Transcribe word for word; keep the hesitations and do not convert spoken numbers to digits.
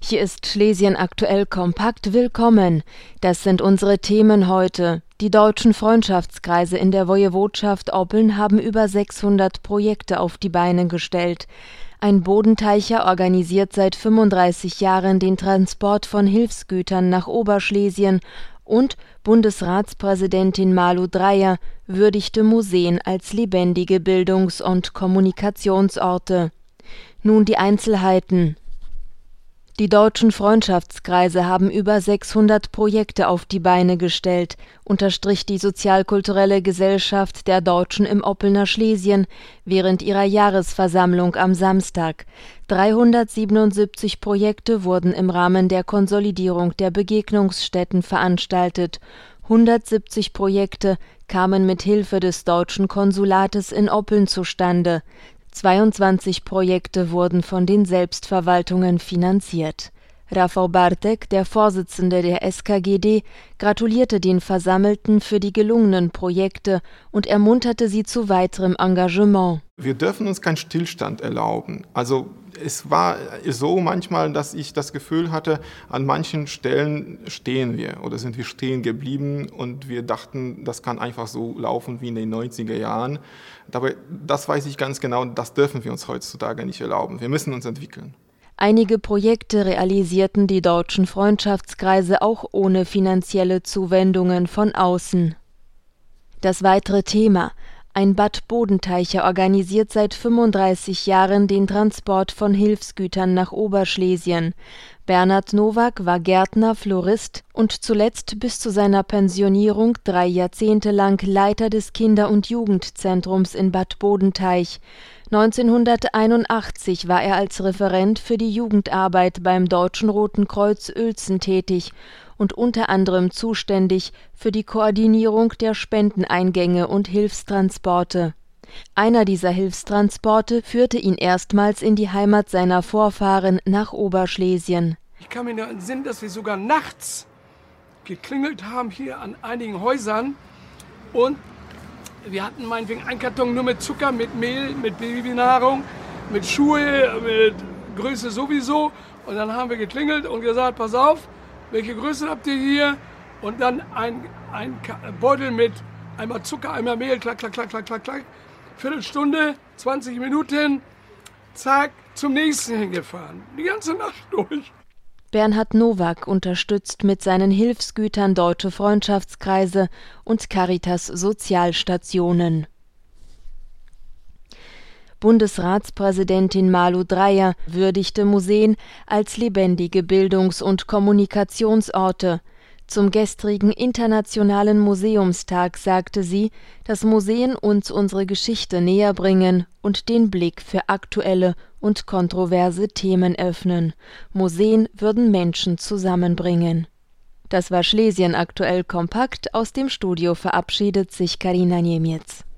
Hier ist Schlesien aktuell kompakt. Willkommen. Das sind unsere Themen heute. Die deutschen Freundschaftskreise in der Woiwodschaft Oppeln haben über sechshundert Projekte auf die Beine gestellt. Ein Bodenteicher organisiert seit fünfunddreißig Jahren den Transport von Hilfsgütern nach Oberschlesien und Bundesratspräsidentin Malu Dreyer würdigte Museen als lebendige Bildungs- und Kommunikationsorte. Nun die Einzelheiten. Die deutschen Freundschaftskreise haben über sechshundert Projekte auf die Beine gestellt, unterstrich die Sozialkulturelle Gesellschaft der Deutschen im Oppelner Schlesien während ihrer Jahresversammlung am Samstag. dreihundertsiebenundsiebzig Projekte wurden im Rahmen der Konsolidierung der Begegnungsstätten veranstaltet. hundertsiebzig Projekte kamen mit Hilfe des deutschen Konsulates in Oppeln zustande. zweiundzwanzig Projekte wurden von den Selbstverwaltungen finanziert. Rafał Bartek, der Vorsitzende der S K G D, gratulierte den Versammelten für die gelungenen Projekte und ermunterte sie zu weiterem Engagement. Wir dürfen uns keinen Stillstand erlauben. Also es war so manchmal, dass ich das Gefühl hatte, an manchen Stellen stehen wir oder sind wir stehen geblieben und wir dachten, das kann einfach so laufen wie in den neunziger Jahren. Dabei, das weiß ich ganz genau, das dürfen wir uns heutzutage nicht erlauben. Wir müssen uns entwickeln. Einige Projekte realisierten die deutschen Freundschaftskreise auch ohne finanzielle Zuwendungen von außen. Das weitere Thema: Ein Bad Bodenteicher organisiert seit fünfunddreißig Jahren den Transport von Hilfsgütern nach Oberschlesien. Bernhard Nowak war Gärtner, Florist und zuletzt bis zu seiner Pensionierung drei Jahrzehnte lang Leiter des Kinder- und Jugendzentrums in Bad Bodenteich. neunzehnhunderteinundachtzig war er als Referent für die Jugendarbeit beim Deutschen Roten Kreuz Uelzen tätig und unter anderem zuständig für die Koordinierung der Spendeneingänge und Hilfstransporte. Einer dieser Hilfstransporte führte ihn erstmals in die Heimat seiner Vorfahren nach Oberschlesien. Ich kann mir nur entsinnen, dass wir sogar nachts geklingelt haben hier an einigen Häusern und wir hatten meinetwegen einen Karton nur mit Zucker, mit Mehl, mit Babynahrung, mit Schuhe, mit Größe sowieso. Und dann haben wir geklingelt und gesagt, pass auf, welche Größe habt ihr hier? Und dann ein, ein Beutel mit einmal Zucker, einmal Mehl, klack, klack, klack, klack, klack, klack. Viertelstunde, zwanzig Minuten, zack, zum nächsten hingefahren. Die ganze Nacht durch. Bernhard Nowak unterstützt mit seinen Hilfsgütern deutsche Freundschaftskreise und Caritas Sozialstationen. Bundesratspräsidentin Malu Dreyer würdigte Museen als lebendige Bildungs- und Kommunikationsorte. Zum gestrigen Internationalen Museumstag sagte sie, dass Museen uns unsere Geschichte näher bringen und den Blick für aktuelle und kontroverse Themen öffnen. Museen würden Menschen zusammenbringen. Das war Schlesien aktuell kompakt. Aus dem Studio verabschiedet sich Karina Niemiec.